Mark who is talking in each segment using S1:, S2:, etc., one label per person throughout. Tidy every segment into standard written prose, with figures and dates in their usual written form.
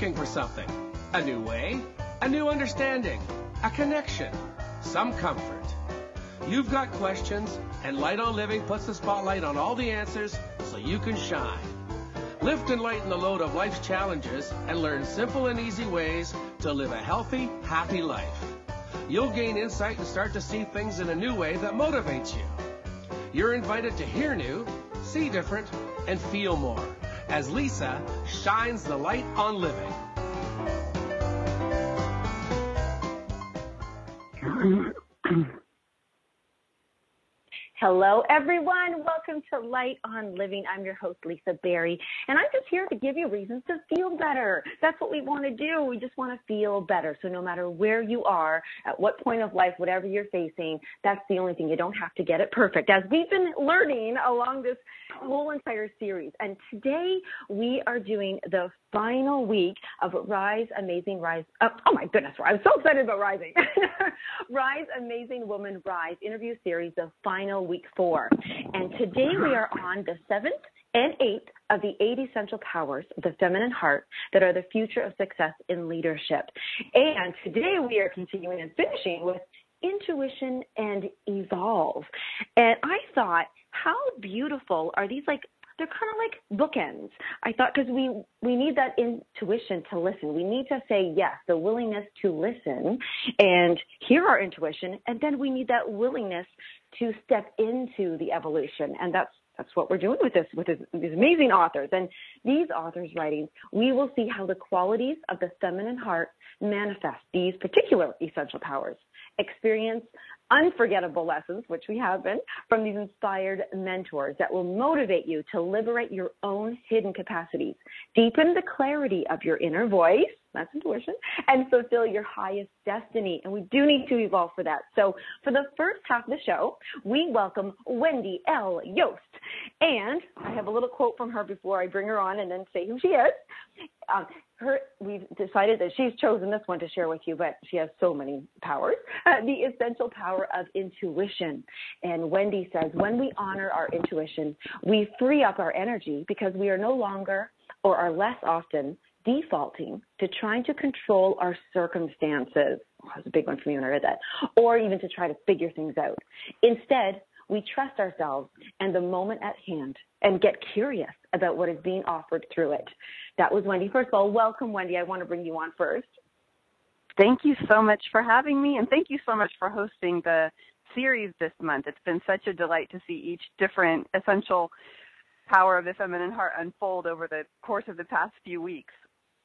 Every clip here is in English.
S1: looking for something. A new way, a new understanding, a connection, some comfort. You've got questions, and Light on Living puts the spotlight on all the answers so you can shine. Lift and lighten the load of life's challenges and learn simple and easy ways to live a healthy, happy life. You'll gain insight and start to see things in a new way that motivates you. You're invited to hear new, see different, and feel more as Lisa shines the light on living.
S2: Hello, everyone. Welcome to Light on Living. I'm your host, Lisa Berry, and I'm just here to give you reasons to feel better. That's what we want to do. We just want to feel better. So no matter where you are, at what point of life, whatever you're facing, that's the only thing. You don't have to get it perfect, as we've been learning along this whole entire series. And today we are doing the final week of Rise Amazing Rise. Oh my goodness, I'm so excited about Rising. Rise Amazing Woman Rise interview series, the final week 4. And today we are on the 7th and 8th of the 8 essential powers of the feminine heart that are the future of success in leadership. And today we are continuing and finishing with intuition and evolve. And I thought, how beautiful are these, they're kind of like bookends. I thought, because we need that intuition to listen. We need to say yes, the willingness to listen and hear our intuition, and then we need that willingness to step into the evolution. And that's what we're doing with these amazing authors. And these authors' writings, we will see how the qualities of the feminine heart manifest these particular essential powers, experience unforgettable lessons, which we have been, from these inspired mentors that will motivate you to liberate your own hidden capacities, deepen the clarity of your inner voice, that's intuition, and fulfill your highest destiny. And we do need to evolve for that. So for the first half of the show, we welcome Wendy L. Yost. And I have a little quote from her before I bring her on and then say who she is. We've decided that she's chosen this one to share with you, but she has so many powers. The essential power of intuition. And Wendy says, when we honor our intuition, we free up our energy because we are no longer or are less often defaulting to trying to control our circumstances. Oh, that was a big one for me when I read that. Or even to try to figure things out. Instead, we trust ourselves and the moment at hand and get curious about what is being offered through it. That was Wendy. First of all, welcome, Wendy. I want to bring you on first.
S3: Thank you so much for having me, and thank you so much for hosting the series this month. It's been such a delight to see each different essential power of the feminine heart unfold over the course of the past few weeks.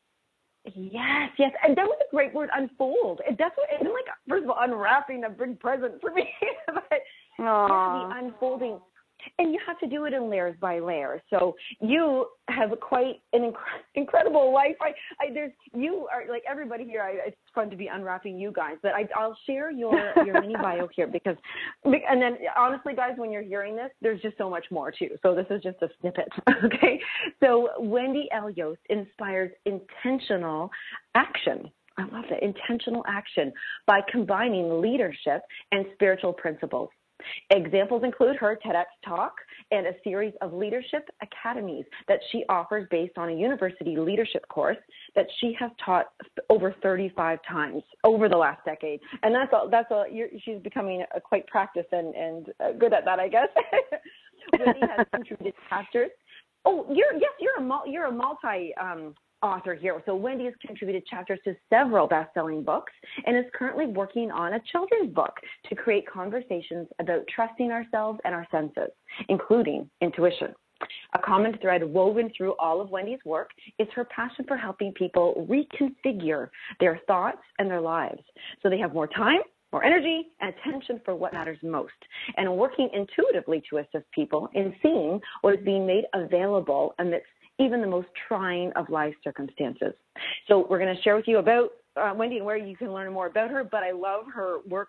S2: Yes, and that was a great word, unfold. And that's what, it's like, first of all, unwrapping a big present for me, but the unfolding. And you have to do it in layers by layers. So you have quite an incredible life. You are like everybody here. It's fun to be unwrapping you guys. But I'll share your mini bio here and then honestly, guys, when you're hearing this, there's just so much more too. So this is just a snippet. Okay. So Wendy L. Yost inspires intentional action. I love that, intentional action, by combining leadership and spiritual principles. Examples include her TEDx talk and a series of leadership academies that she offers based on a university leadership course that she has taught over 35 times over the last decade. And she's becoming quite practiced and good at that, I guess. Wendy has contributed chapters. Oh, you're a multi author here. So Wendy has contributed chapters to several best-selling books and is currently working on a children's book to create conversations about trusting ourselves and our senses, including intuition. A common thread woven through all of Wendy's work is her passion for helping people reconfigure their thoughts and their lives so they have more time, more energy, and attention for what matters most, and working intuitively to assist people in seeing what is being made available amidst even the most trying of life circumstances. So we're going to share with you about Wendy and where you can learn more about her, but I love her work,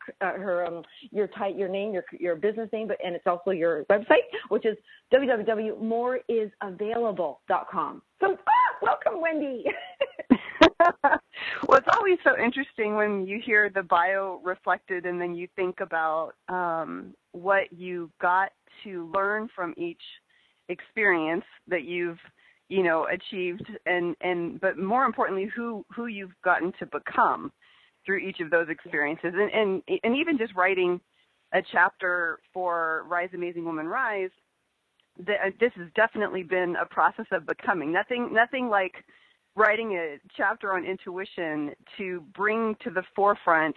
S2: your name, your business name, and it's also your website, which is www.moreisavailable.com. So, welcome, Wendy.
S3: Well, it's always so interesting when you hear the bio reflected and then you think about what you got to learn from each experience that you've achieved, but more importantly, who you've gotten to become through each of those experiences, and even just writing a chapter for Rise Amazing Woman Rise. This has definitely been a process of becoming. Nothing like writing a chapter on intuition to bring to the forefront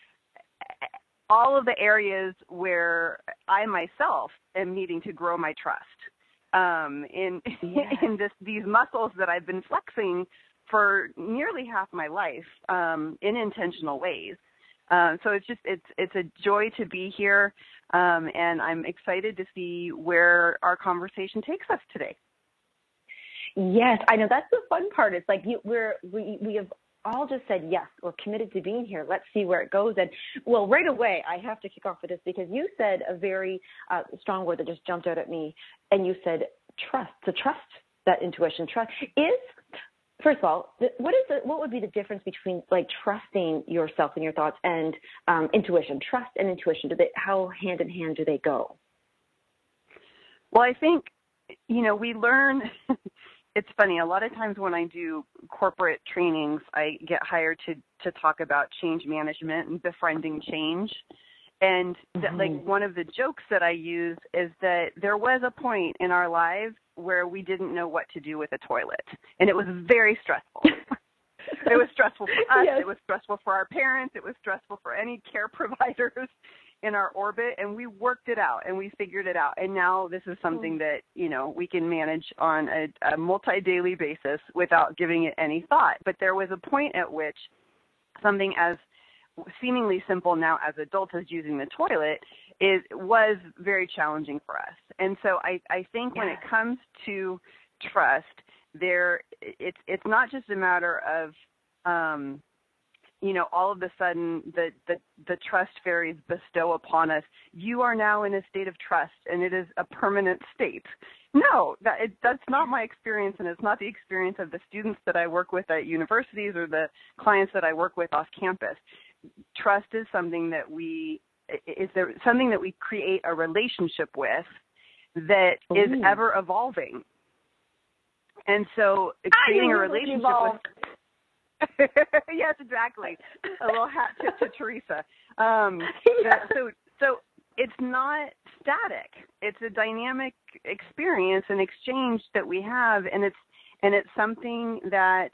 S3: all of the areas where I myself am needing to grow my trust in these muscles that I've been flexing for nearly half my life in intentional ways. So it's a joy to be here, and I'm excited to see where our conversation takes us today.
S2: Yes, I know that's the fun part. It's like we have all just said yes, we're committed to being here. Let's see where it goes. And well, right away, I have to kick off with this because you said a very strong word that just jumped out at me, and you said trust. To trust that intuition, trust is. First of all, what would be the difference between like trusting yourself and your thoughts and intuition? Trust and intuition, how hand in hand do they go?
S3: Well, I think, we learn. It's funny. A lot of times when I do corporate trainings, I get hired to talk about change management and befriending change. And like one of the jokes that I use is that there was a point in our lives where we didn't know what to do with a toilet, and it was very stressful. It was stressful for us. Yes. It was stressful for our parents. It was stressful for any care providers in our orbit, and we worked it out and we figured it out. And now this is something that, we can manage on a multi-daily basis without giving it any thought. But there was a point at which something as seemingly simple now as adults as using the toilet was very challenging for us. And so I think when it comes to trust, it's not just a matter of all of a sudden the trust fairies bestow upon us. You are now in a state of trust, and it is a permanent state. No, that's not my experience, and it's not the experience of the students that I work with at universities or the clients that I work with off campus. Trust is something that we create a relationship with that is ever evolving. And so creating a relationship with yes, exactly. A little hat tip to Teresa. So it's not static. It's a dynamic experience and exchange that we have, and it's something that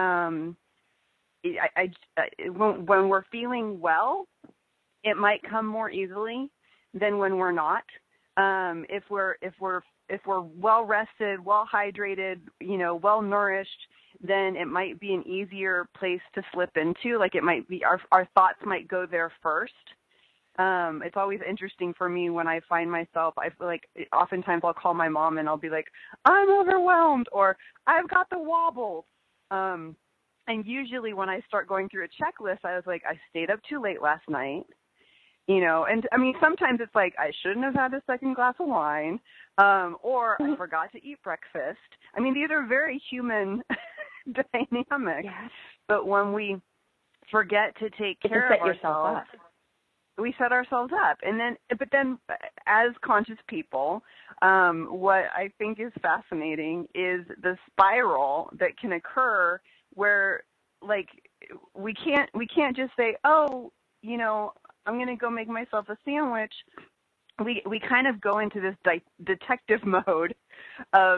S3: when we're feeling well, it might come more easily than when we're not. If we're well rested, well hydrated, well nourished, then it might be an easier place to slip into. Like it might be our thoughts might go there first. It's always interesting for me when I find myself, I feel like oftentimes I'll call my mom and I'll be like, I'm overwhelmed, or I've got the wobbles. And usually when I start going through a checklist, I was like, I stayed up too late last night, and I mean, sometimes it's like, I shouldn't have had a second glass of wine, or I forgot to eat breakfast. I mean, these are very human dynamics, yes. But when we forget to take care of ourselves, we set ourselves up. But then as conscious people, what I think is fascinating is the spiral that can occur where, like, we can't just say, oh, I'm going to go make myself a sandwich. We kind of go into this detective mode of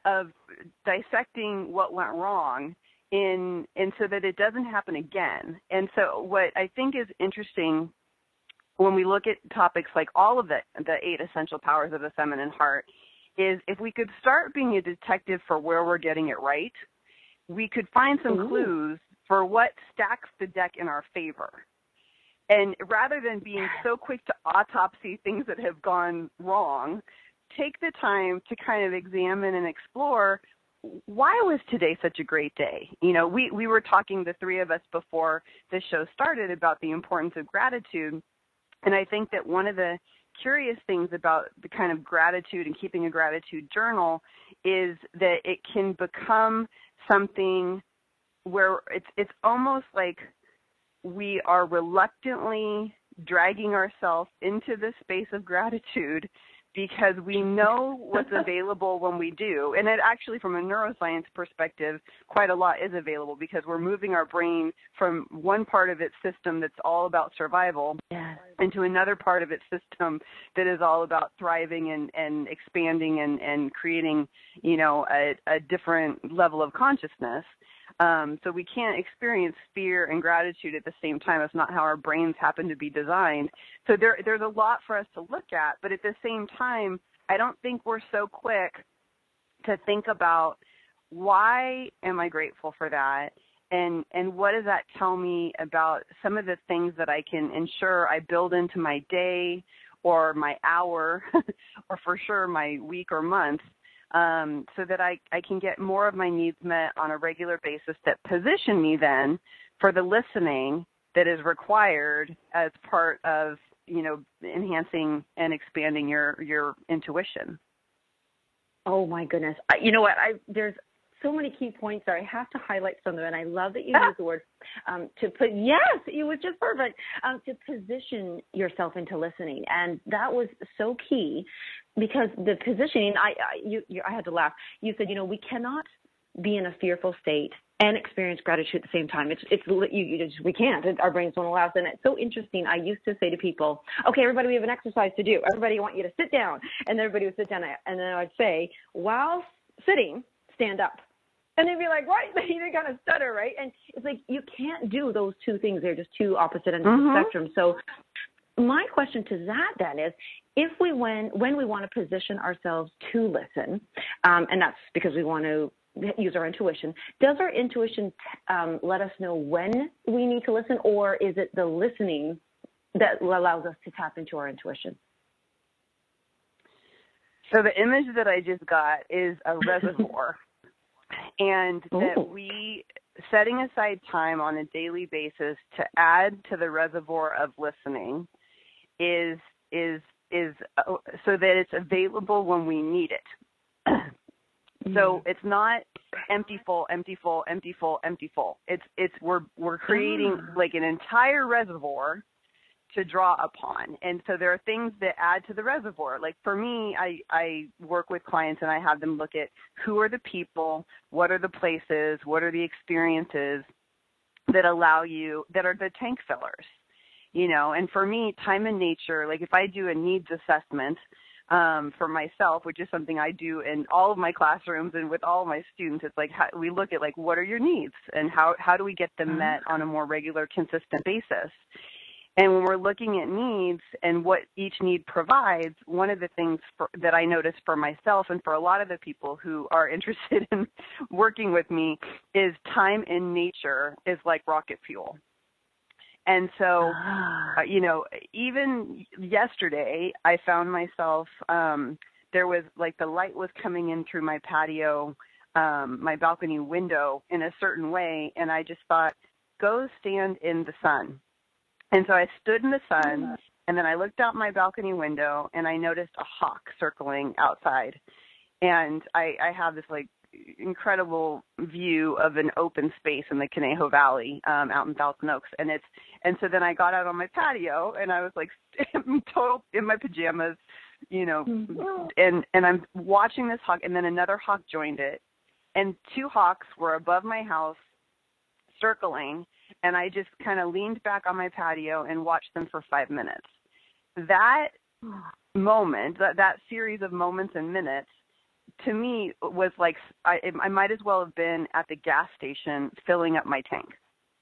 S3: dissecting what went wrong and so that it doesn't happen again. And so what I think is interesting when we look at topics like all of the 8 essential powers of the feminine heart is if we could start being a detective for where we're getting it right, we could find some clues for what stacks the deck in our favor. And rather than being so quick to autopsy things that have gone wrong, take the time to kind of examine and explore, why was today such a great day? We were talking, the three of us, before the show started about the importance of gratitude. And I think that one of the curious things about the kind of gratitude and keeping a gratitude journal is that it can become something where it's almost like we are reluctantly dragging ourselves into the space of gratitude because we know what's available when we do. And it actually, from a neuroscience perspective, quite a lot is available because we're moving our brain from one part of its system that's all about survival into another part of its system that is all about thriving and expanding and creating, you know, a different level of consciousness. So we can't experience fear and gratitude at the same time. It's not how our brains happen to be designed. So there's a lot for us to look at, but at the same time, I don't think we're so quick to think about why am I grateful for that, and what does that tell me about some of the things that I can ensure I build into my day or my hour or for sure my week or month. So that I can get more of my needs met on a regular basis that position me then for the listening that is required as part of, you know, enhancing and expanding your intuition.
S2: Oh, my goodness. You know what? There's so many key points there. I have to highlight some of them, and I love that you used the word yes, it was just perfect, to position yourself into listening. And that was so key because the positioning, I had to laugh. You said, you know, we cannot be in a fearful state and experience gratitude at the same time. We can't. Our brains don't allow us. And it's so interesting. I used to say to people, okay, everybody, we have an exercise to do. Everybody, I want you to sit down. And everybody would sit down. And then I'd say, while sitting, stand up. And they'd be like, what? They kind of stutter, right? And it's like, you can't do those two things. They're just two opposite ends of the spectrum. So my question to that then is, if when we want to position ourselves to listen, and that's because we want to use our intuition, does our intuition let us know when we need to listen, or is it the listening that allows us to tap into our intuition?
S3: So the image that I just got is a reservoir. And that we setting aside time on a daily basis to add to the reservoir of listening is so that it's available when we need it. So it's not empty full, empty full, empty full, empty full. We're creating like an entire reservoir to draw upon. And so there are things that add to the reservoir. Like for me, I work with clients and I have them look at who are the people, what are the places, what are the experiences that allow you, that are the tank fillers, you know. And for me, time and nature, like if I do a needs assessment for myself, which is something I do in all of my classrooms and with all of my students, it's like we look at like what are your needs and how do we get them met on a more regular, consistent basis. And when we're looking at needs and what each need provides, one of the things that I notice for myself and for a lot of the people who are interested in working with me is time in nature is like rocket fuel. And so, you know, even yesterday, I found myself, there was like the light was coming in through my patio, my balcony window in a certain way. And I just thought, go stand in the sun. And so I stood in the sun, and then I looked out my balcony window, and I noticed a hawk circling outside. And I have this, like, incredible view of an open space in the Conejo Valley out in Thousand Oaks. And so then I got out on my patio, and I was, like, in my pajamas, you know, and I'm watching this hawk, and then another hawk joined it. And two hawks were above my house circling, and I just kind of leaned back on my patio and watched them for 5 minutes. That moment, that series of moments and minutes, to me was like I might as well have been at the gas station filling up my tank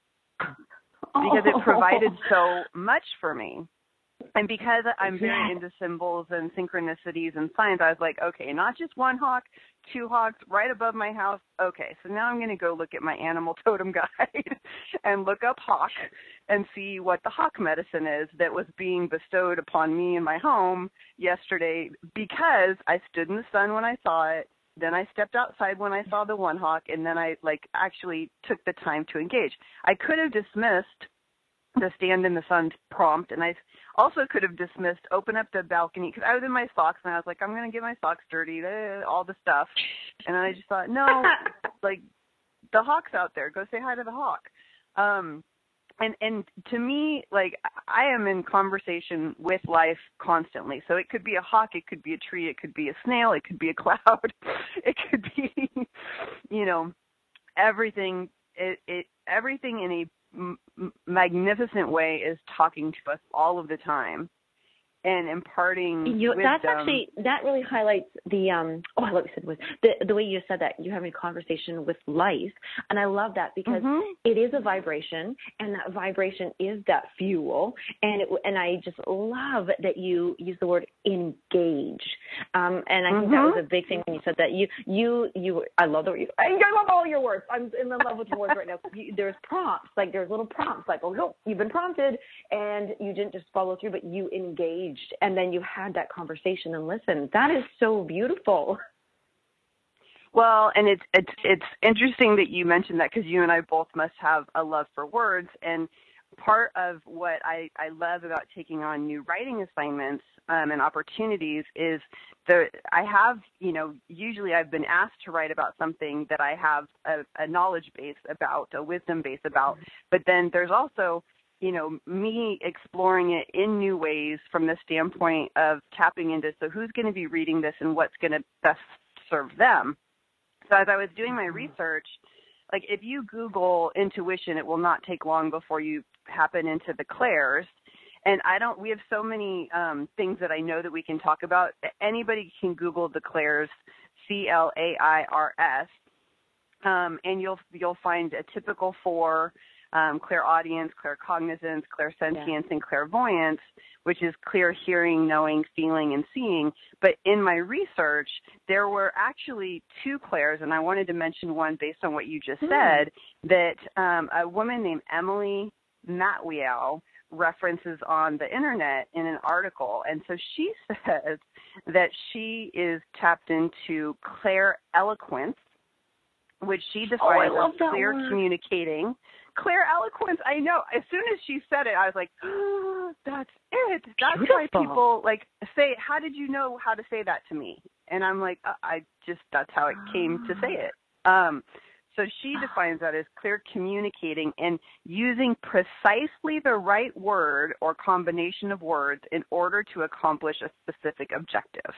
S3: because it provided so much for me. And because I'm very into symbols and synchronicities and signs, I was like, okay, not just one hawk, two hawks right above my house. Okay, so now I'm going to go look at my animal totem guide and look up hawk and see what the hawk medicine is that was being bestowed upon me in my home yesterday, because I stood in the sun when I saw it. Then I stepped outside when I saw the one hawk, and then I actually took the time to engage. I could have dismissed the stand in the sun prompt, and I also could have dismissed open up the balcony, because I was in my socks and I was like, I'm going to get my socks dirty, all the stuff. And then I just thought, no, like the hawk's out there, go say hi to the hawk. And to me, like, I am in conversation with life constantly. So it could be a hawk, it could be a tree, it could be a snail, it could be a cloud, it could be, you know, everything. Everything in a magnificent way is talking to us all of the time and imparting wisdom.
S2: That really highlights the I love you said was the way you said that you're having a conversation with life, and I love that because it is a vibration, and that vibration is that fuel, and I just love that you use the word engage, and I think that was a big thing when you said that you I love the word I love all your words. I'm in love with your words right now. There's prompts, like there's little prompts, like, oh no, you've been prompted, and you didn't just follow through, but you engaged. And then you had that conversation and listened. That is so beautiful.
S3: Well, and it's interesting that you mentioned that, because you and I both must have a love for words. And part of what I love about taking on new writing assignments and opportunities is I have, you know, usually I've been asked to write about something that I have a knowledge base about, a wisdom base about. But then there's also, you know, me exploring it in new ways from the standpoint of tapping into, so who's going to be reading this and what's going to best serve them. So as I was doing my research, like if you Google intuition, it will not take long before you happen into the clairs. And we have so many things that I know that we can talk about. Anybody can Google the clairs, CLAIRS, and you'll find a typical for clairaudience, claircognizance, clairsentience, and clairvoyance, which is clear hearing, knowing, feeling, and seeing. But in my research, there were actually two clairs, and I wanted to mention one based on what you just said, that a woman named Emily Matwiel references on the internet in an article. And so she says that she is tapped into claireloquence, which she defines as clear communicating. Claireloquence, I know. As soon as she said it, I was like, oh, that's it. That's why people like say, how did you know how to say that to me? And I'm like, that's how it came to say it. So she defines that as clear communicating and using precisely the right word or combination of words in order to accomplish a specific objective.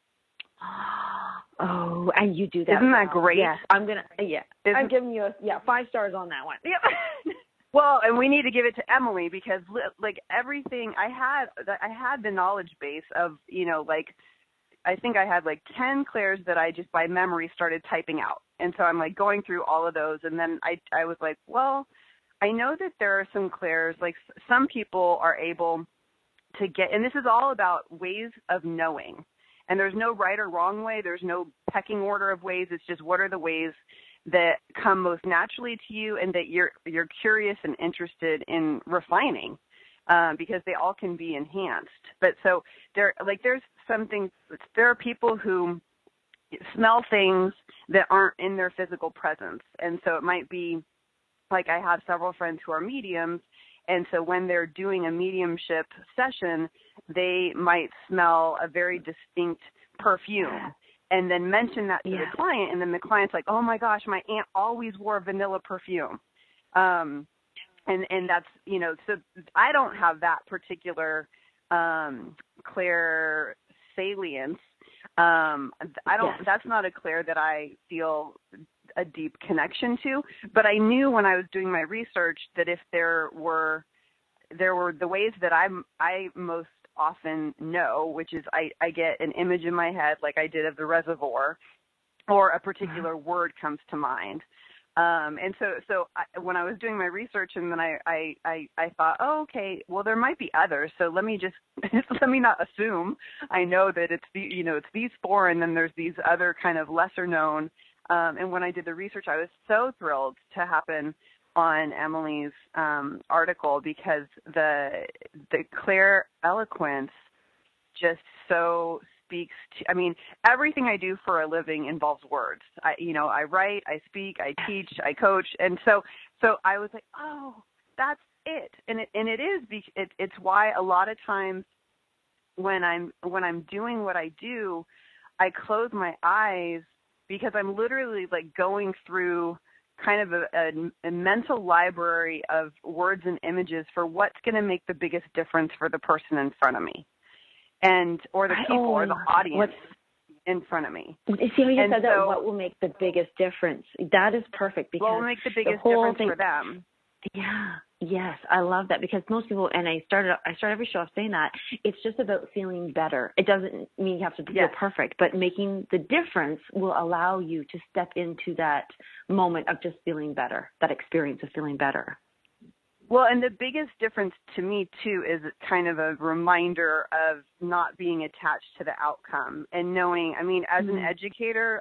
S2: Oh, and you do that.
S3: Isn't that great?
S2: Yes, I'm giving you 5 stars on that one. Yep.
S3: Well, and we need to give it to Emily, because like everything I had the knowledge base of, you know, like I think I had like 10 clairs that I just by memory started typing out. And so I'm like going through all of those, and then I was like, well, I know that there are some clairs, like some people are able to get, and this is all about ways of knowing. And there's no right or wrong way. There's no pecking order of ways. It's just what are the ways that come most naturally to you and that you're curious and interested in refining, because they all can be enhanced. But so there are people who smell things that aren't in their physical presence. And so it might be like I have several friends who are mediums, and so when they're doing a mediumship session, they might smell a very distinct perfume and then mention that to the client. And then the client's like, oh my gosh, my aunt always wore vanilla perfume. And that's, you know, so I don't have that particular clair salience. That's not a clair that I feel a deep connection to, but I knew when I was doing my research that if there were the ways that I most often know, which is I get an image in my head like I did of the reservoir, or a particular word comes to mind. And so when I was doing my research, and then I thought, oh, okay, well, there might be others. So let me not assume. I know that it's these 4, and then there's these other kind of lesser known. And when I did the research, I was so thrilled to happen on Emily's article, because the claireloquence just so speaks to, I mean, everything I do for a living involves words. I write, I speak, I teach, I coach. And so I was like, oh, that's it. And it is, it's why a lot of times when I'm doing what I do, I close my eyes, because I'm literally like going through kind of a mental library of words and images for what's going to make the biggest difference for the person in front of me, or the people or the audience in front of me.
S2: See how you said that? What will make the biggest difference? That is perfect, because
S3: what will make the biggest difference for them?
S2: Yeah. Yes, I love that, because most people, and I start every show off saying that, it's just about feeling better. It doesn't mean you have to feel perfect, but making the difference will allow you to step into that moment of just feeling better, that experience of feeling better.
S3: Well, and the biggest difference to me, too, is kind of a reminder of not being attached to the outcome and knowing, I mean, as an educator,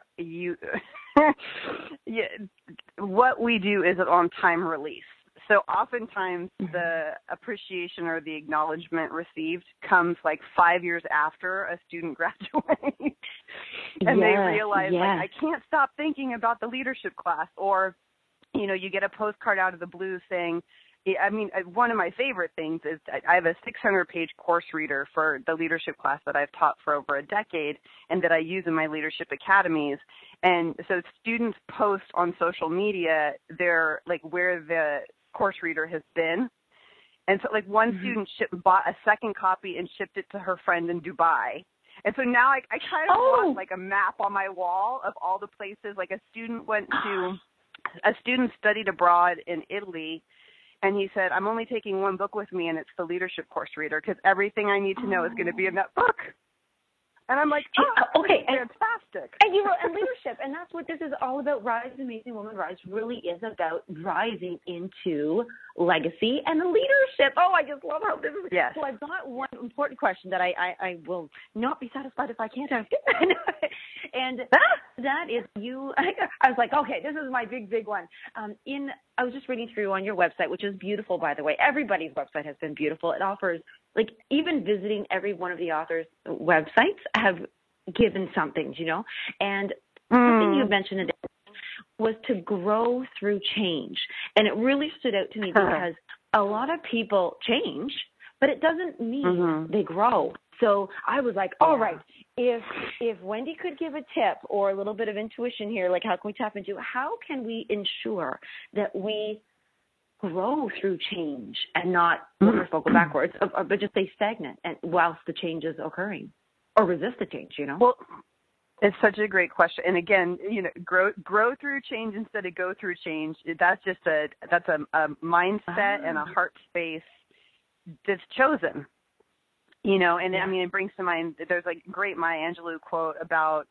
S3: what we do is on time release. So oftentimes the appreciation or the acknowledgement received comes like 5 years after a student graduates. And they realize, like, I can't stop thinking about the leadership class. Or, you know, you get a postcard out of the blue saying, I mean, one of my favorite things is I have a 600-page course reader for the leadership class that I've taught for over a decade and that I use in my leadership academies. And so students post on social media where the course reader has been. And so like one student bought a second copy and shipped it to her friend in Dubai. And so now I kind of want like a map on my wall of all the places. Like a student studied abroad in Italy, and he said, I'm only taking one book with me, and it's the leadership course reader, because everything I need to know is going to be in that book. And I'm like, okay, fantastic.
S2: And you wrote, and leadership, and that's what this is all about. Rise, Amazing Woman Rise really is about rising into legacy and leadership. Oh, I just love how this is.
S3: Yes.
S2: So I've got one important question that I will not be satisfied if I can't ask it. And that is I was like, okay, this is my big one. I was just reading through on your website, which is beautiful, by the way. Everybody's website has been beautiful. It offers, like, even visiting every one of the authors' websites have given something, you know. And something you mentioned today was to grow through change. And it really stood out to me because a lot of people change, but it doesn't mean they grow. So I was like, all right, if Wendy could give a tip or a little bit of intuition here, like how can we tap into, how can we ensure that we grow through change and not go backwards, but just stay stagnant and whilst the change is occurring, or resist the change, you know?
S3: Well, it's such a great question. And again, you know, grow through change instead of go through change. That's a mindset and a heart space that's chosen. You know, and I mean, it brings to mind, there's like great Maya Angelou quote about,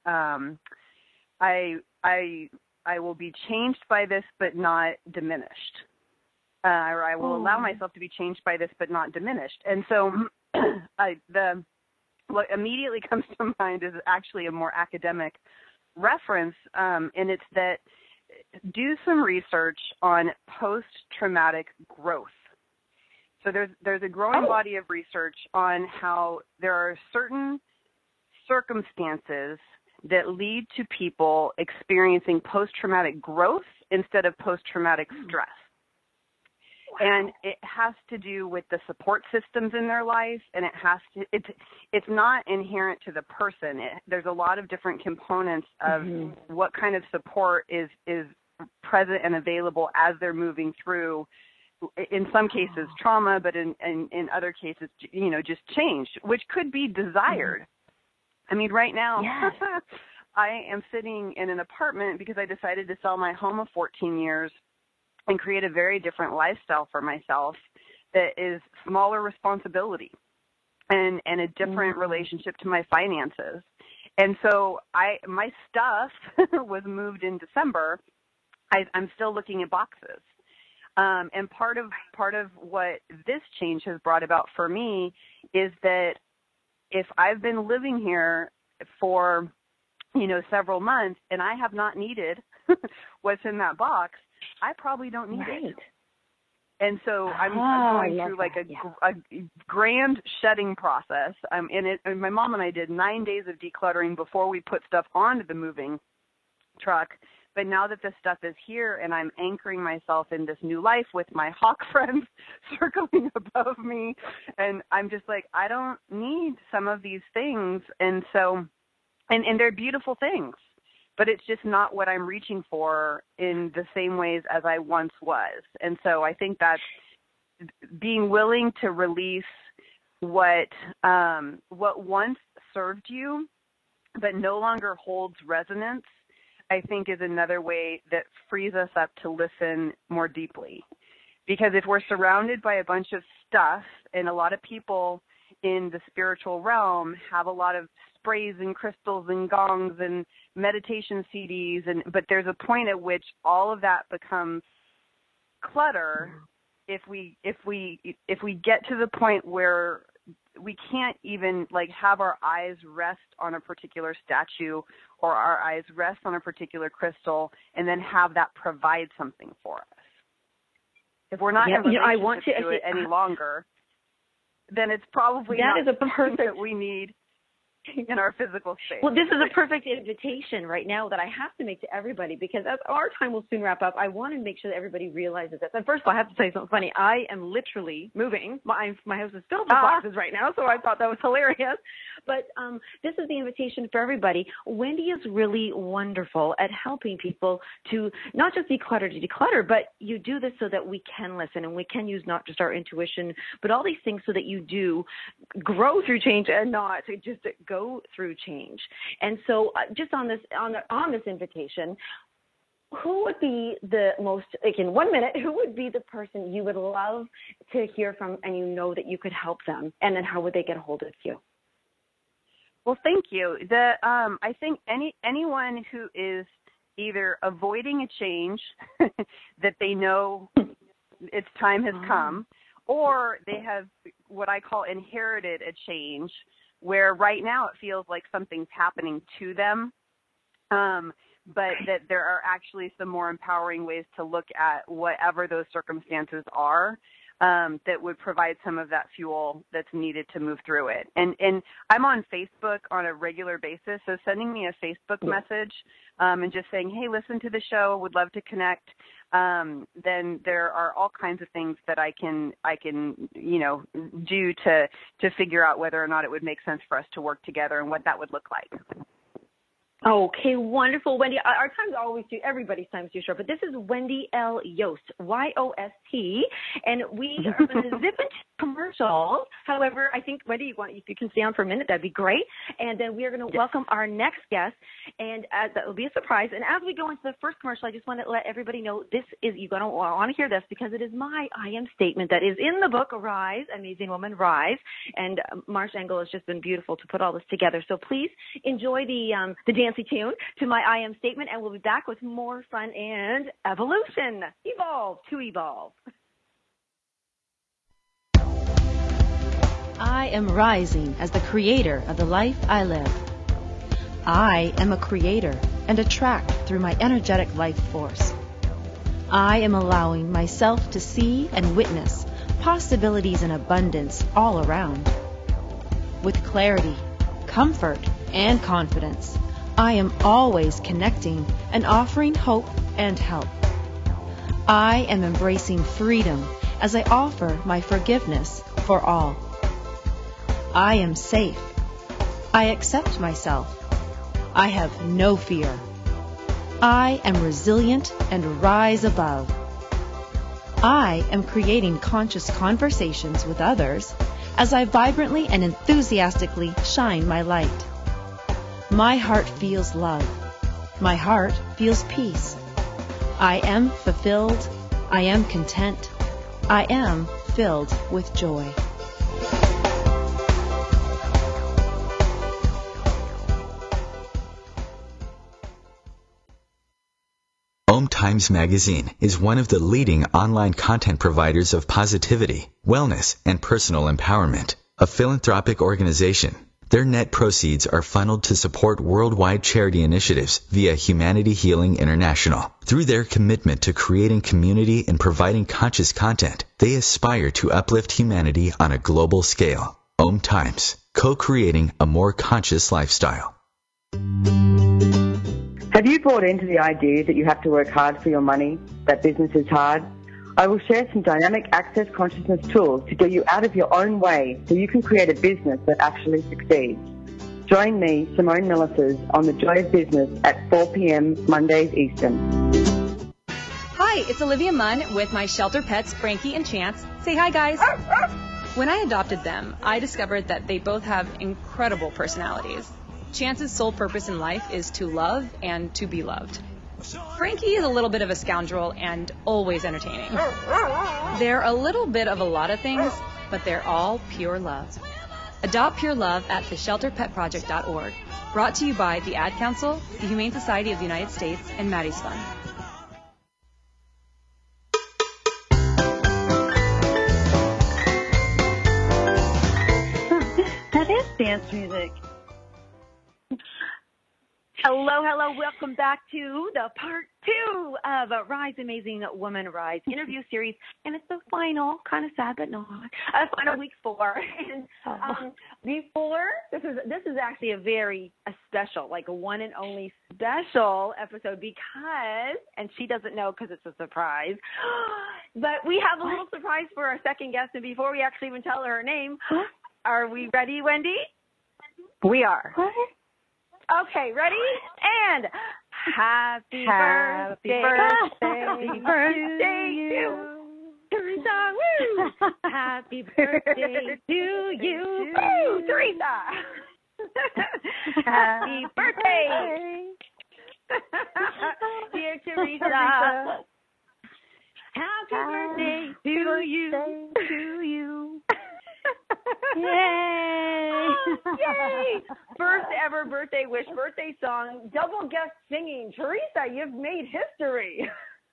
S3: I will be changed by this, but not diminished. Or I will allow myself to be changed by this, but not diminished. And so what immediately comes to mind is actually a more academic reference, and it's that do some research on post-traumatic growth. So there's a growing body of research on how there are certain circumstances that lead to people experiencing post-traumatic growth instead of post-traumatic stress. And it has to do with the support systems in their life, and it's not inherent to the person. There's a lot of different components of what kind of support is present and available as they're moving through, in some cases trauma, but in other cases, you know, just change, which could be desired. I mean, right now, I am sitting in an apartment because I decided to sell my home of 14 years and create a very different lifestyle for myself that is smaller responsibility and a different relationship to my finances. And so my stuff was moved in December. I'm still looking at boxes. And part of what this change has brought about for me is that if I've been living here for, you know, several months and I have not needed what's in that box, I probably don't need it. And so I'm going through like a grand shedding process. And my mom and I did 9 days of decluttering before we put stuff onto the moving truck. But now that this stuff is here and I'm anchoring myself in this new life with my hawk friends circling above me, and I'm just like, I don't need some of these things. And so, and they're beautiful things, but it's just not what I'm reaching for in the same ways as I once was. And so I think that's being willing to release what once served you but no longer holds resonance, I think is another way that frees us up to listen more deeply. Because if we're surrounded by a bunch of stuff, and a lot of people in the spiritual realm have a lot of sprays and crystals and gongs and meditation CDs, but there's a point at which all of that becomes clutter. If we get to the point where we can't even have our eyes rest on a particular statue or our eyes rest on a particular crystal and then have that provide something for us. If we're not in a relationship to do it any longer, then it's probably not something that we need in our physical space.
S2: Well, this is a perfect invitation right now that I have to make to everybody, because as our time will soon wrap up, I want to make sure that everybody realizes this. And first of all, I have to tell you something funny. I am literally moving. My house is filled with boxes right now, so I thought that was hilarious. But this is the invitation for everybody. Wendy is really wonderful at helping people to not just declutter to declutter, but you do this so that we can listen and we can use not just our intuition, but all these things so that you do grow through change and not just go through change. And so just on this invitation, who would be the most, in 1 minute, who would be the person you would love to hear from and you know that you could help them? And then how would they get a hold of you?
S3: Well, thank you. I think anyone who is either avoiding a change that they know its time has come, or they have what I call inherited a change where right now it feels like something's happening to them, but that there are actually some more empowering ways to look at whatever those circumstances are, that would provide some of that fuel that's needed to move through it. And I'm on Facebook on a regular basis, so sending me a Facebook message and just saying, hey, listen to the show, would love to connect, then there are all kinds of things that I can do to figure out whether or not it would make sense for us to work together and what that would look like.
S2: Okay, wonderful, Wendy. Our time's always everybody's time's too short, but this is Wendy L. Yost, Y-O-S-T, and we are going to zip into commercials. However, I think, Wendy, if you can stay on for a minute, that'd be great. And then we are going to welcome our next guest, and that will be a surprise. And as we go into the first commercial, I just want to let everybody know you're going to want to hear this because it is my I am statement that is in the book, Rise, Amazing Woman, Rise. And Marsh Engel has just been beautiful to put all this together. So please enjoy the dancey tune to my I am statement, and we'll be back with more fun and evolution. Evolve to evolve.
S4: I am rising as the creator of the life I live. I am a creator and attract through my energetic life force. I am allowing myself to see and witness possibilities in abundance all around. With clarity, comfort, and confidence, I am always connecting and offering hope and help. I am embracing freedom as I offer my forgiveness for all. I am safe. I accept myself. I have no fear. I am resilient and rise above. I am creating conscious conversations with others as I vibrantly and enthusiastically shine my light. My heart feels love. My heart feels peace. I am fulfilled. I am content. I am filled with joy.
S5: Om Times Magazine is one of the leading online content providers of positivity, wellness, and personal empowerment, a philanthropic organization. Their net proceeds are funneled to support worldwide charity initiatives via Humanity Healing International. Through their commitment to creating community and providing conscious content, they aspire to uplift humanity on a global scale. Om Times, co-creating a more conscious lifestyle.
S6: Have you bought into the idea that you have to work hard for your money, that business is hard? I will share some dynamic access consciousness tools to get you out of your own way so you can create a business that actually succeeds. Join me, Simone Millisers, on The Joy of Business at 4 p.m. Mondays Eastern.
S7: Hi, it's Olivia Munn with my shelter pets, Frankie and Chance. Say hi, guys. When I adopted them, I discovered that they both have incredible personalities. Chance's sole purpose in life is to love and to be loved. Frankie is a little bit of a scoundrel and always entertaining. They're a little bit of a lot of things, but they're all pure love. Adopt pure love at theshelterpetproject.org. Brought to you by the Ad Council, the Humane Society of the United States, and Maddie's Fund.
S8: That is dance music. Hello. Welcome back to the part 2 of Rise Amazing Woman Rise interview series. And it's the final, kind of sad, but not, final week 4. And before, this is actually a special, like a one and only special episode because, and she doesn't know because it's a surprise, but we have a little surprise for our second guest. And before we actually even tell her name, are we ready, Wendy?
S3: We are.
S8: What? Okay, ready? And happy birthday to you. Teresa, woo! Happy birthday to you. Woo, Teresa. Happy birthday. Dear Teresa. Happy birthday to you. Yay! Yay! First ever birthday wish, birthday song, double guest singing. Teresa, you've made history.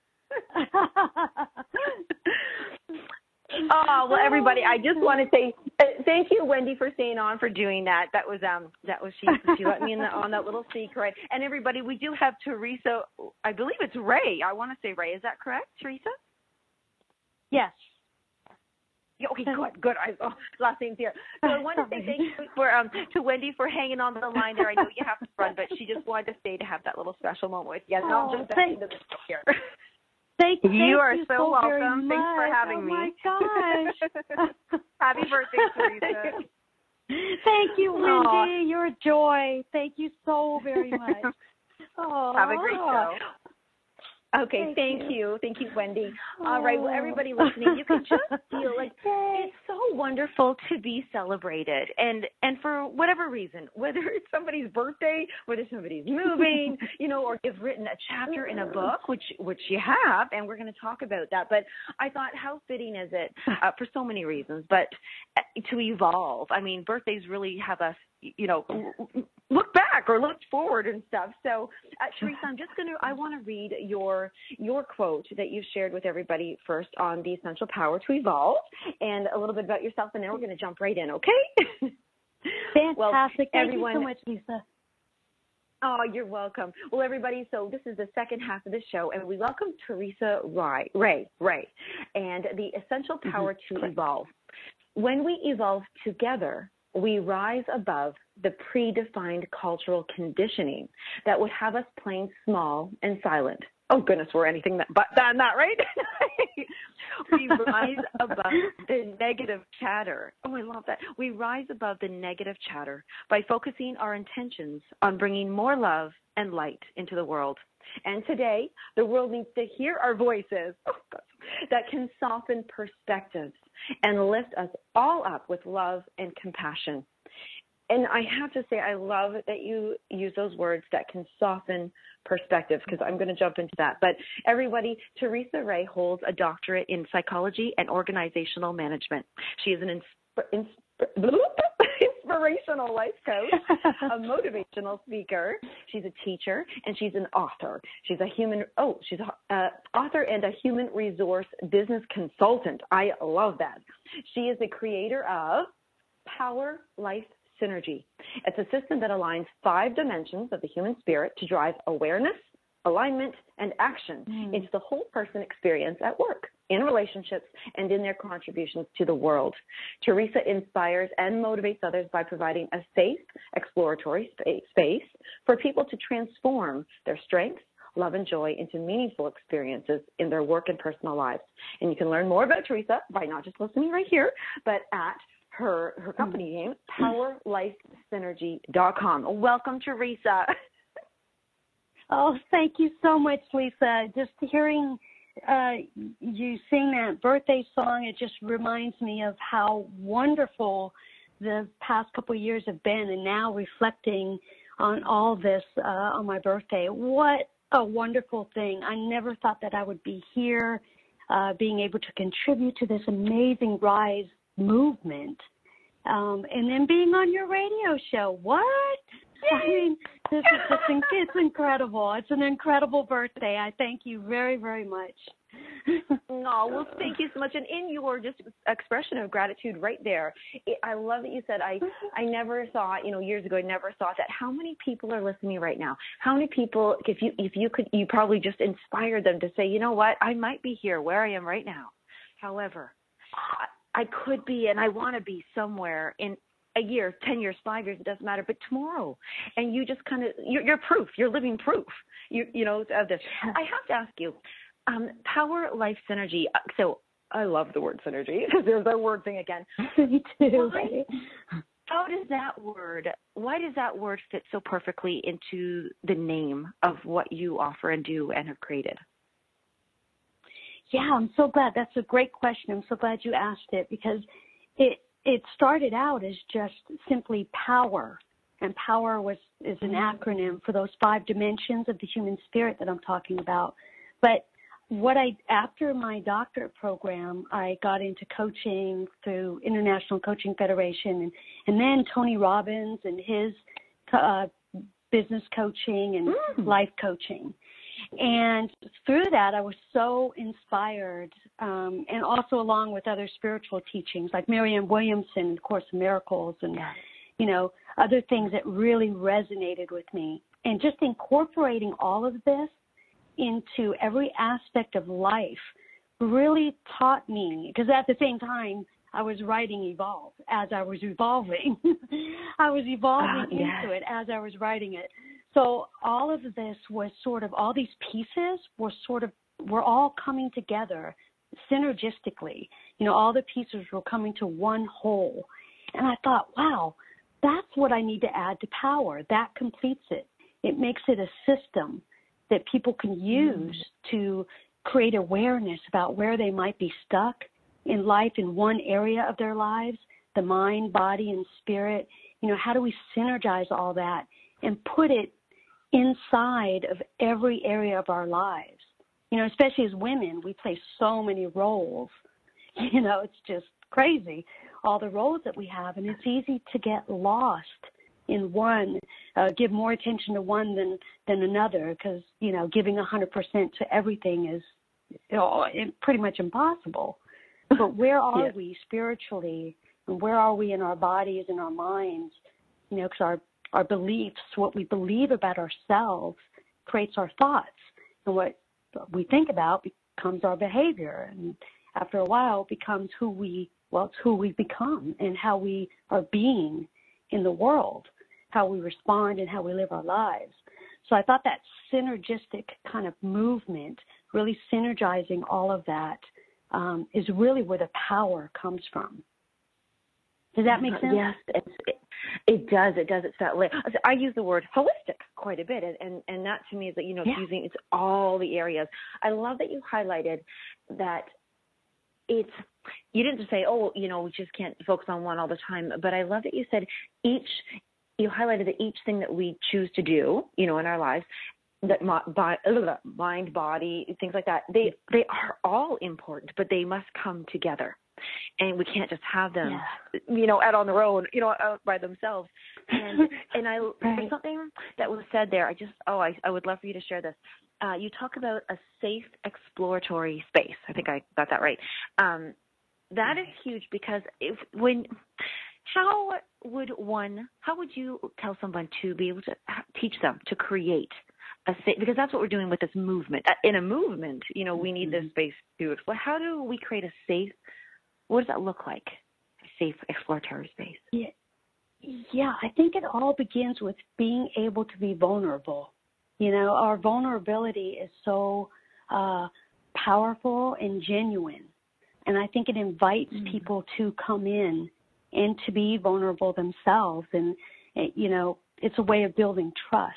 S8: Oh, well, everybody, I just want to say thank you, Wendy, for staying on, for doing that. That was she let me in on that little secret. And everybody, we do have Teresa. I believe it's Ray. I want to say Ray. Is that correct, Teresa?
S9: Yes.
S8: Yeah, okay, good. Last name's here. So I want to say thank you to Wendy for hanging on the line there. I know you have to run, but she just wanted to stay to have that little special moment with you. And I'll just end the show here.
S9: Thank you.
S3: You are so
S9: very
S3: welcome.
S9: much.
S3: Thanks for having me.
S9: Oh my gosh.
S3: Happy birthday, Teresa.
S9: Thank you, Wendy. You're a joy. Thank you so very much. Oh.
S3: Have a great show.
S8: Okay, thank you. Thank you, Wendy. All right, well, everybody listening, you can just feel like it's so wonderful to be celebrated. And for whatever reason, whether it's somebody's birthday, whether somebody's moving, or you've written a chapter in a book, which you have, and we're going to talk about that. But I thought, how fitting is it for so many reasons, but to evolve. I mean, birthdays really have us, look back or look forward and stuff. So, Teresa, I want to read your quote that you shared with everybody first on the essential power to evolve, and a little bit about yourself, and then we're going to jump right in, okay?
S9: Fantastic.
S8: Well,
S9: Thank you so much, Lisa.
S8: Oh, you're welcome. Well, everybody, so this is the second half of the show, and we welcome Teresa Ray, and the essential power to evolve. When we evolve together, we rise above the predefined cultural conditioning that would have us playing small and silent. Oh, goodness, we're anything but that, right? We rise above the negative chatter. Oh, I love that. We rise above the negative chatter by focusing our intentions on bringing more love and light into the world. And today, the world needs to hear our voices that can soften perspectives and lift us all up with love and compassion. And I have to say, I love that you use those words that can soften perspectives, because I'm going to jump into that. But everybody, Teresa Ray holds a doctorate in psychology and organizational management. She is an inspirational life coach, a motivational speaker. She's a teacher, and she's an author. She's an author and a human resource business consultant. I love that. She is the creator of Power Life Synergy. It's a system that aligns 5 dimensions of the human spirit to drive awareness, alignment, and action into the whole person experience at work, in relationships, and in their contributions to the world. Teresa inspires and motivates others by providing a safe, exploratory space for people to transform their strengths, love, and joy into meaningful experiences in their work and personal lives. And you can learn more about Teresa by not just listening right here, but at
S2: her company name, PowerLifeSynergy.com. Welcome, Teresa.
S9: Oh, thank you so much, Lisa. Just hearing you sing that birthday song, it just reminds me of how wonderful the past couple of years have been, and now reflecting on all this on my birthday. What a wonderful thing. I never thought that I would be here, being able to contribute to this amazing Rise movement, and then being on your radio show. What? I mean, this is just, it's incredible. It's an incredible birthday. I thank you very, very much.
S2: Oh, well, thank you so much. And in your just expression of gratitude right there, I love that you said, I never thought, years ago, I never thought that. How many people are listening right now? How many people, if you could, you probably just inspired them to say, you know what, I might be here where I am right now. However, I could be, and I want to be somewhere in a year, 10 years, 5 years, it doesn't matter, but tomorrow. And you just kind of, you're proof, you're living proof, of this. I have to ask you, Power Life Synergy. So I love the word synergy because there's our word thing again.
S9: Me too.
S2: Why does that word fit so perfectly into the name of what you offer and do and have created?
S9: Yeah, I'm so glad. That's a great question. I'm so glad you asked it because it started out as just simply power. And power is an acronym for those 5 dimensions of the human spirit that I'm talking about. But after my doctorate program, I got into coaching through International Coaching Federation and then Tony Robbins and his business coaching and life coaching. And through that, I was so inspired, and also along with other spiritual teachings like Marianne Williamson, of course, Miracles, and, other things that really resonated with me. And just incorporating all of this into every aspect of life really taught me, because at the same time, I was writing Evolve as I was evolving. I was evolving into it as I was writing it. So all of this was sort of, all these pieces were all coming together synergistically. All the pieces were coming to one whole. And I thought, wow, that's what I need to add to power. That completes it. It makes it a system that people can use to create awareness about where they might be stuck in life in one area of their lives, the mind, body, and spirit. How do we synergize all that and put it inside of every area of our lives? Especially as women, we play so many roles. It's just crazy, all the roles that we have, and it's easy to get lost in one, give more attention to one than another, because, giving 100% to everything is pretty much impossible. But where are we spiritually, and where are we in our bodies and our minds? Because our beliefs, what we believe about ourselves creates our thoughts, and what we think about becomes our behavior, and after a while becomes it's who we become and how we are being in the world, how we respond and how we live our lives. So I thought that synergistic kind of movement, really synergizing all of that, is really where the power comes from. Does that make sense?
S2: Yes, it does. It does. It's that. I use the word holistic quite a bit, and that to me is that it's all the areas. I love that you highlighted that. You didn't just say, we just can't focus on one all the time, but I love that you said you highlighted that each thing that we choose to do, in our lives, that mind, body, things like that, they are all important, but they must come together. And we can't just have them, out on their own, out by themselves. And there's something that was said there. I would love for you to share this. You talk about a safe exploratory space. I think I got that right. That is huge because how would you tell someone to be able to teach them to create a safe, because that's what we're doing with this movement. In a movement, we need this space to explore. How do we create a safe, what does that look like? A safe exploratory space?
S9: Yeah, I think it all begins with being able to be vulnerable. Our vulnerability is so powerful and genuine. And I think it invites people to come in and to be vulnerable themselves. And, it's a way of building trust.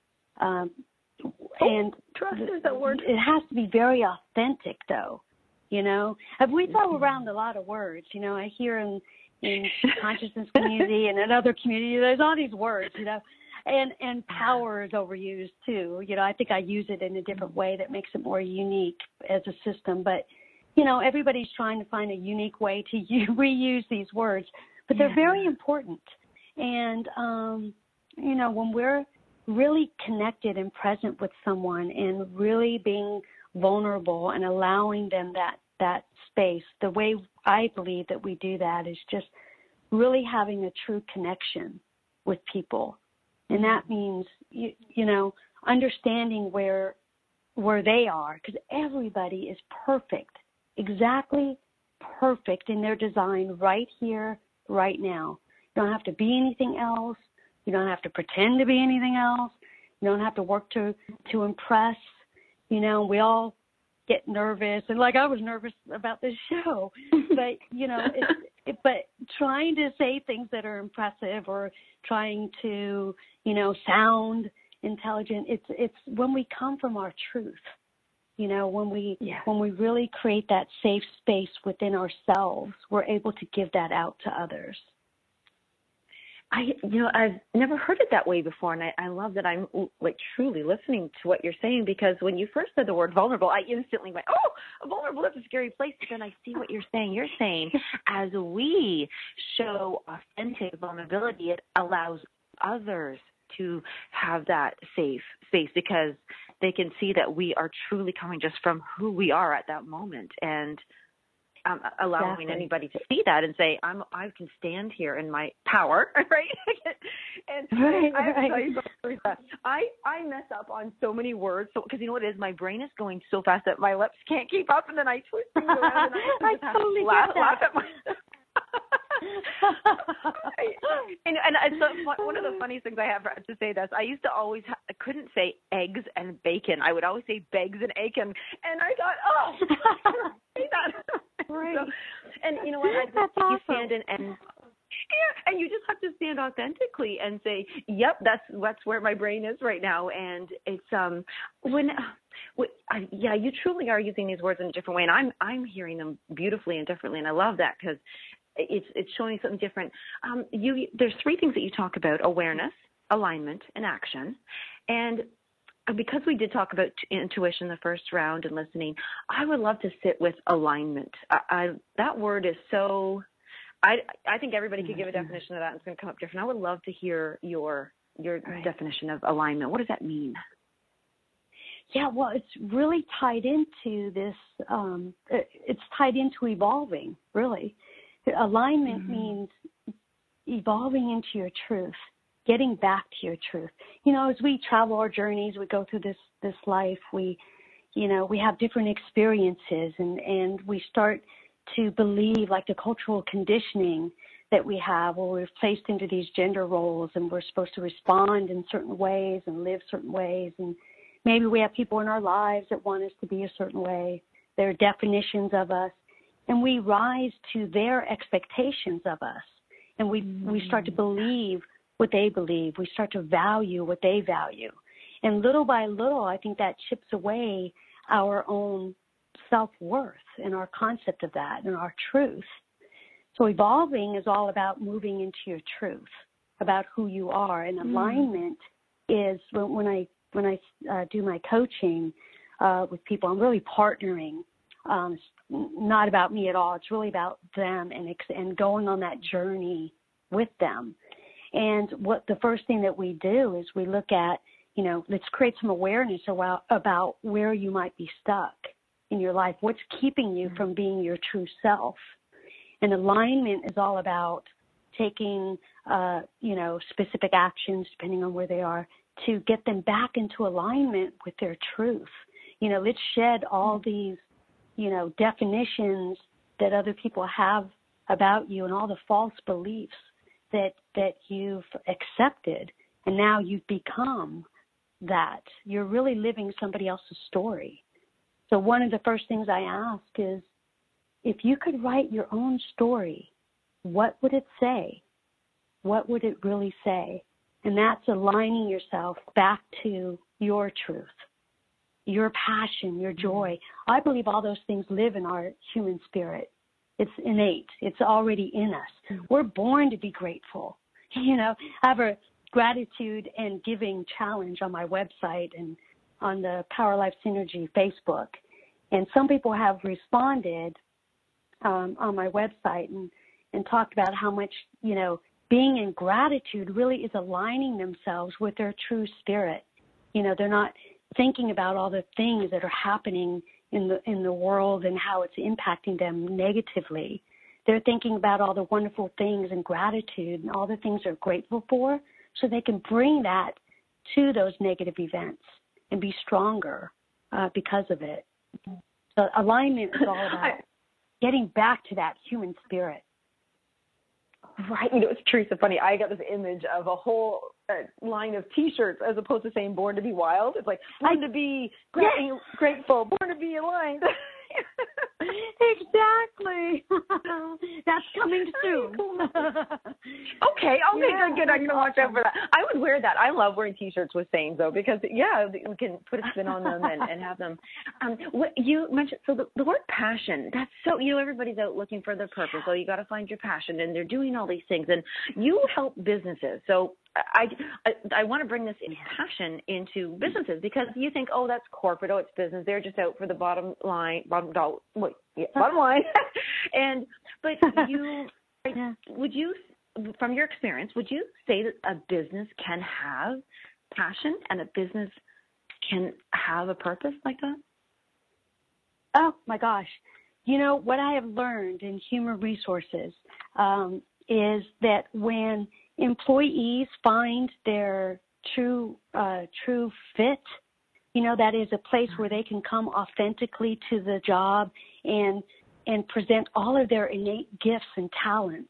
S9: And
S8: trust is that word.
S9: It has to be very authentic, though. We throw around a lot of words. I hear in consciousness community and in other communities, there's all these words, and power is overused too. I think I use it in a different way that makes it more unique as a system. But, everybody's trying to find a unique way to reuse these words, but they're very important. And, when we're really connected and present with someone and really being vulnerable and allowing them that space, the way I believe that we do that is just really having a true connection with people. And that means, understanding where they are, because everybody is perfect, exactly perfect in their design right here, right now. You don't have to be anything else. You don't have to pretend to be anything else. You don't have to work to impress. We all get nervous, and I was nervous about this show, but but trying to say things that are impressive or trying to sound intelligent, it's when we come from our truth, when we really create that safe space within ourselves, we're able to give that out to others.
S8: I've never heard it that way before, and I love that I'm truly listening to what you're saying, because when you first said the word vulnerable, I instantly went, vulnerable, that's a scary place. But then I see what you're saying. You're saying as we show authentic vulnerability, it allows others to have that safe space because they can see that we are truly coming just from who we are at that moment, and allowing anybody to see that and say, I can stand here in my power, right? And I mess up on so many words, because you know what it is? My brain is going so fast that my lips can't keep up, and then I twist things around, and I just
S9: totally
S8: laugh at myself. and so one of the funniest things I have to say this, I used to always I couldn't say eggs and bacon. I would always say begs and aiken, and I thought, say that.
S9: Right.
S8: So, and you know what?
S9: That's awesome.
S8: You stand and you just have to stand authentically and say, "Yep, that's where my brain is right now." And it's you truly are using these words in a different way, and I'm hearing them beautifully and differently, and I love that because it's showing something different. There's three things that you talk about: awareness, alignment, and action. And because we did talk about intuition the first round and listening, I would love to sit with alignment. That word is so. I think everybody could give a definition of that, and it's going to come up different. I would love to hear your definition of alignment. What does that mean?
S9: Yeah, well, it's really tied into this. It's tied into evolving, really. Alignment means evolving into your truth, getting back to your truth. As we travel our journeys, we go through this life, we have different experiences, and we start to believe, like the cultural conditioning that we have, where we're placed into these gender roles and we're supposed to respond in certain ways and live certain ways. And maybe we have people in our lives that want us to be a certain way. There are definitions of us, and we rise to their expectations of us. And we start to believe what they believe. We start to value what they value. And little by little, I think that chips away our own self-worth and our concept of that and our truth. So evolving is all about moving into your truth, about who you are. And alignment is when I do my coaching with people, I'm really partnering. It's not about me at all. It's really about them and going on that journey with them. And what the first thing that we do is we look at, let's create some awareness about where you might be stuck in your life. What's keeping you from being your true self? And alignment is all about taking, specific actions, depending on where they are, to get them back into alignment with their truth. Let's shed all these, definitions that other people have about you and all the false beliefs that you've accepted, and now you've become that. You're really living somebody else's story. So one of the first things I ask is, if you could write your own story, what would it say? What would it really say? And that's aligning yourself back to your truth, your passion, your joy. I believe all those things live in our human spirit. It's innate. It's already in us. We're born to be grateful. You know, I have a gratitude and giving challenge on my website and on the Power Life Synergy Facebook. And some people have responded on my website and talked about how much, you know, being in gratitude really is aligning themselves with their true spirit. You know, they're not thinking about all the things that are happening in the world and how it's impacting them negatively. They're thinking about all the wonderful things and gratitude and all the things they're grateful for, so they can bring that to those negative events and be stronger because of it. So alignment is all about getting back to that human spirit.
S8: Right. You know, it's Teresa, funny. I got this image of a whole line of T-shirts as opposed to saying born to be wild. It's like born to be grateful, born to be aligned.
S9: Exactly. That's coming soon.
S8: Okay, good. I'm going to watch out for that. I would wear that. I love wearing T-shirts with sayings, though, because, we can put a spin on them and have them. What you mentioned, so the word passion, that's so, everybody's out looking for their purpose. So you got to find your passion, and they're doing all these things. And you help businesses. So I want to bring this passion into businesses, because you think, oh, that's corporate, oh, it's business. They're just out for the bottom line. But you, would you, from your experience, would you say that a business can have passion and a business can have a purpose like that?
S9: Oh my gosh. You know, what I have learned in human resources is that when employees find their true fit, that is a place where they can come authentically to the job and present all of their innate gifts and talents.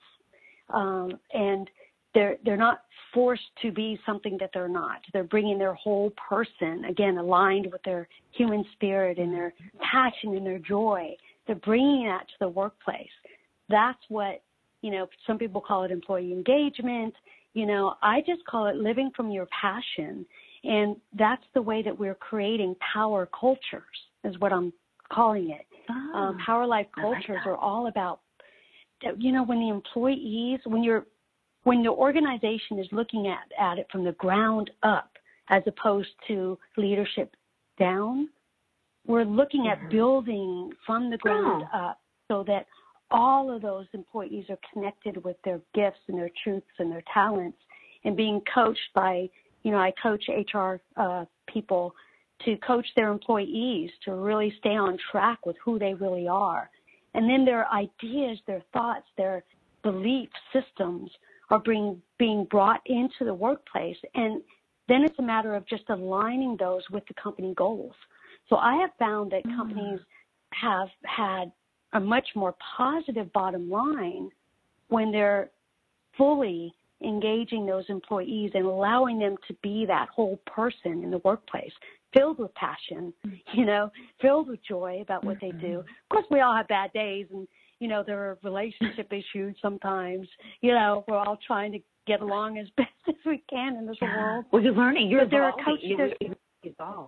S9: And they're not forced to be something that they're not. They're bringing their whole person, again, aligned with their human spirit and their passion and their joy. They're bringing that to the workplace. That's what, some people call it employee engagement. I just call it living from your passion. And that's the way that we're creating power cultures, is what I'm calling it. Power life cultures are all about, when the employees, when the organization is looking at it from the ground up as opposed to leadership down, we're looking at building from the ground up so that all of those employees are connected with their gifts and their truths and their talents, and being coached by, I coach HR people to coach their employees to really stay on track with who they really are. And then their ideas, their thoughts, their belief systems are being brought into the workplace. And then it's a matter of just aligning those with the company goals. So I have found that companies have had a much more positive bottom line when they're fully engaging those employees and allowing them to be that whole person in the workplace, filled with passion, filled with joy about what they do. Of course, we all have bad days, and, there are relationship issues sometimes. We're all trying to get along as best as we can in this world.
S8: Well, you're learning. You're
S9: evolving.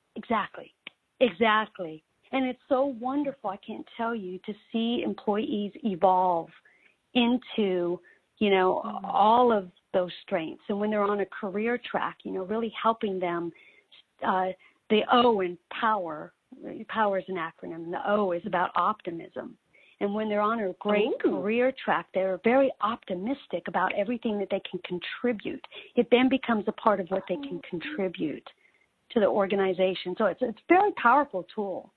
S9: Exactly. And it's so wonderful, I can't tell you, to see employees evolve into, all of those strengths. And when they're on a career track, really helping them. The O in power is an acronym. The O is about optimism. And when they're on a great career track, they're very optimistic about everything that they can contribute. It then becomes a part of what they can contribute to the organization. So it's a very powerful tool.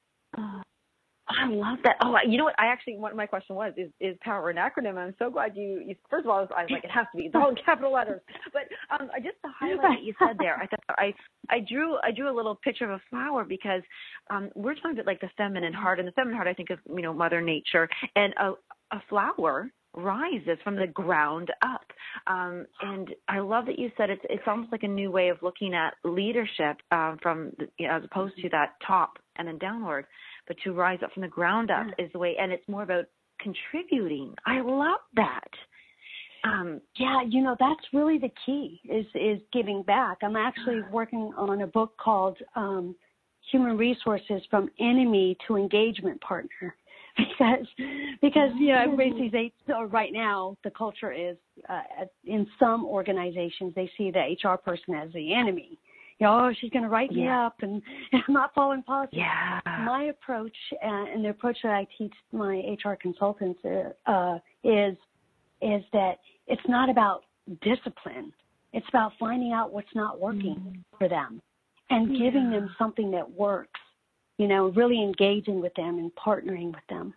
S8: I love that. Oh, you know what? What my question was, is power an acronym? I'm so glad you first of all, I was like, it has to be. It's all in capital letters. But just to highlight what you said there, I drew a little picture of a flower, because we're talking about like the feminine heart, and the feminine heart, I think, of, Mother Nature, and a flower rises from the ground up. And I love that you said it's almost like a new way of looking at leadership from as opposed to that top and then downward, but to rise up from the ground up is the way. And it's more about
S2: contributing. I love that.
S9: Yeah, that's really the key is giving back. I'm actually working on a book called Human Resources from Enemy to Engagement Partner. Because everybody sees right now the culture is in some organizations they see the HR person as the enemy. She's going to write me up and I'm not following policy.
S2: Yeah.
S9: My approach and the approach that I teach my HR consultants is that it's not about discipline. It's about finding out what's not working for them and giving them something that works. Really engaging with them and partnering with them.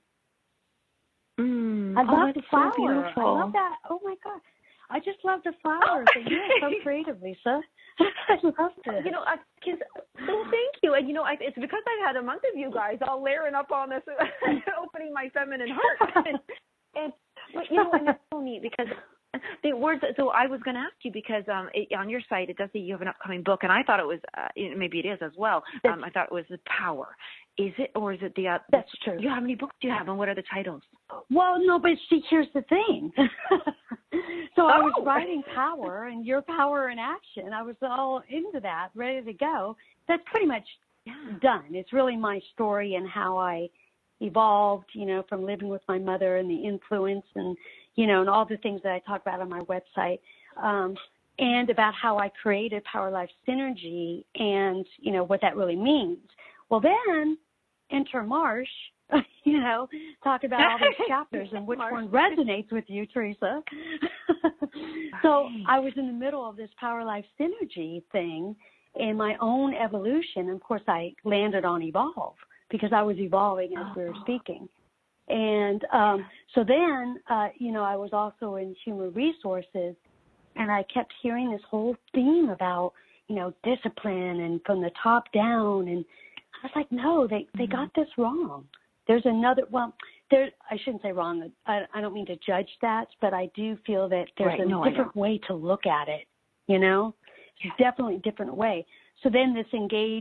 S9: I love the flower.
S2: So beautiful.
S9: I love that. Oh my God. I just love the flowers. And you're so creative, Lisa. I love this.
S2: Thank you. And it's because I've had a month of you guys all layering up on this, opening my feminine heart. and it's so neat because the words. So I was going to ask you because on your site it does say you have an upcoming book, and I thought it was maybe it is as well. I thought it was the power. Is it or is it the?
S9: That's true.
S2: How many books do you have, and what are the titles?
S9: Well, no, but see, here's the thing. So I was writing Power and Your Power in Action. I was all into that, ready to go. That's pretty much done. It's really my story and how I evolved, from living with my mother and the influence and, and all the things that I talk about on my website, and about how I created Power Life Synergy and, what that really means. Well, then enter Marsh, talk about all these chapters and which one resonates with you, Teresa. So I was in the middle of this Power Life Synergy thing in my own evolution. And of course, I landed on Evolve because I was evolving as we were speaking. And so then, I was also in Human Resources, and I kept hearing this whole theme about, discipline and from the top down. And I was like, no, they got this wrong. There's another, I shouldn't say wrong. I don't mean to judge that, but I do feel that there's a different way to look at it, It's definitely a different way. So then this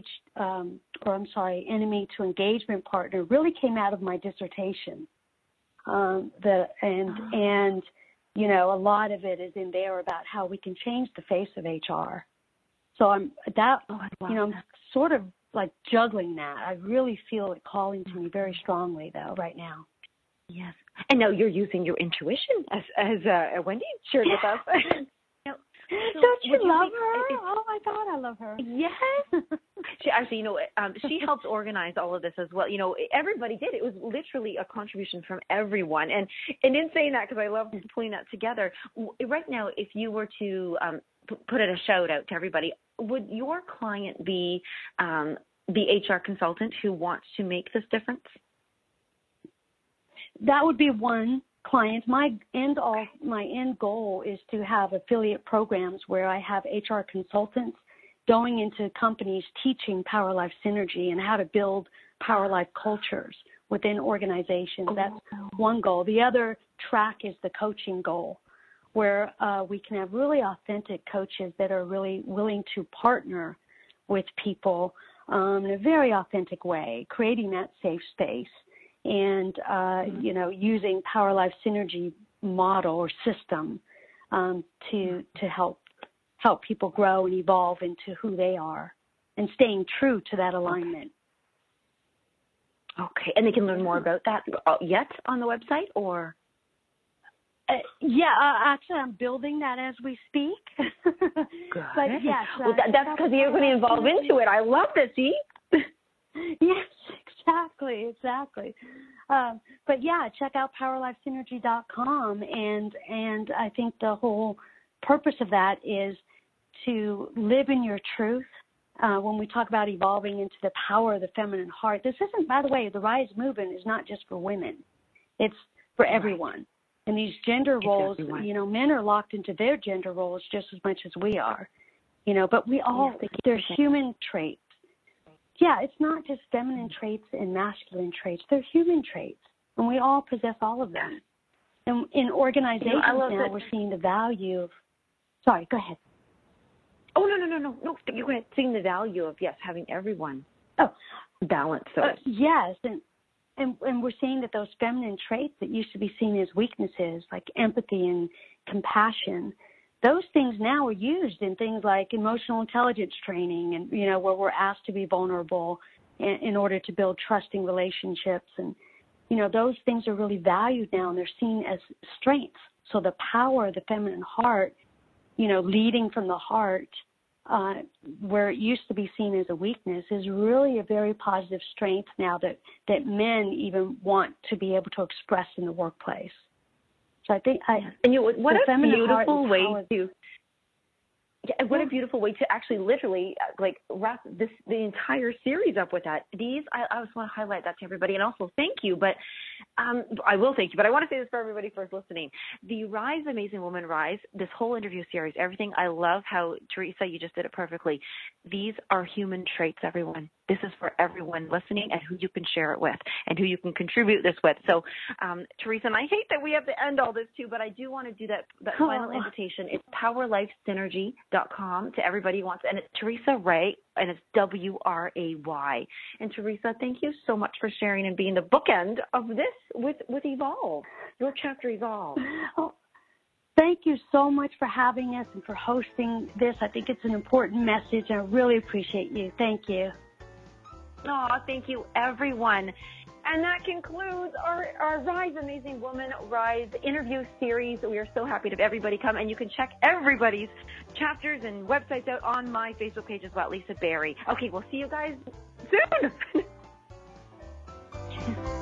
S9: enemy to engagement partner really came out of my dissertation. And a lot of it is in there about how we can change the face of HR. So I'm sort of like juggling that. I really feel it calling to me very strongly though right now.
S2: Yes. And now you're using your intuition as Wendy shared with us.
S9: Don't you love her? Oh my God, I love her.
S2: Yes. She actually, she helped organize all of this as well. Everybody did. It was literally a contribution from everyone. And in saying that, because I love pulling that together, right now, if you were to put it a shout out to everybody, would your client be the HR consultant who wants to make this difference?
S9: That would be one client. My end goal is to have affiliate programs where I have HR consultants going into companies teaching Power Life Synergy and how to build Power Life cultures within organizations. That's one goal. The other track is the coaching goal, where we can have really authentic coaches that are really willing to partner with people in a very authentic way, creating that safe space. And, using Power Life Synergy model or system to help people grow and evolve into who they are and staying true to that alignment.
S2: Okay. And they can learn more about that yet on the website or?
S9: Actually, I'm building that as we speak.
S2: Good.
S9: But yes.
S2: Well, that's because you're going to evolve into it. I love this, see?
S9: Yes, exactly. But yeah, check out powerlifesynergy.com, and I think the whole purpose of that is to live in your truth. When we talk about evolving into the power of the feminine heart, this isn't, by the way, the Rise movement is not just for women; it's for everyone. And these gender roles, men are locked into their gender roles just as much as we are. But we all, they're human traits. Yeah, it's not just feminine traits and masculine traits. They're human traits, and we all possess all of them. And in organizations now, we're seeing the value of – sorry, go ahead.
S2: Oh, no. You go ahead. Seeing the value of, having everyone balance.
S9: Yes, and we're seeing that those feminine traits that used to be seen as weaknesses, like empathy and compassion, those things now are used in things like emotional intelligence training, and where we're asked to be vulnerable in order to build trusting relationships. And those things are really valued now, and they're seen as strengths. So the power of the feminine heart, leading from the heart, where it used to be seen as a weakness, is really a very positive strength now that men even want to be able to express in the workplace. So I think
S8: what a beautiful way to. Yeah, what a beautiful way to actually literally wrap the entire series up with that. I just want to highlight that to everybody, and also thank you. But I will thank you. But I want to say this for everybody first listening. The Rise, Amazing Woman Rise, this whole interview series, everything. I love how Teresa, you just did it perfectly. These are human traits, everyone. This is for everyone listening, and who you can share it with, and who you can contribute this with. So, Teresa, and I hate that we have to end all this too, but I do want to do that final invitation. It's powerlifesynergy.com to everybody who wants, and it's Teresa Ray, and it's W-R-A-Y. And Teresa, thank you so much for sharing and being the bookend of this with Evolve, your chapter Evolve.
S9: Oh, thank you so much for having us and for hosting this. I think it's an important message, and I really appreciate you. Thank you.
S8: Oh, thank you, everyone. And that concludes our Rise Amazing Woman Rise interview series. We are so happy to have everybody come, and you can check everybody's chapters and websites out on my Facebook page as well, Lisa Barry. Okay, we'll see you guys soon.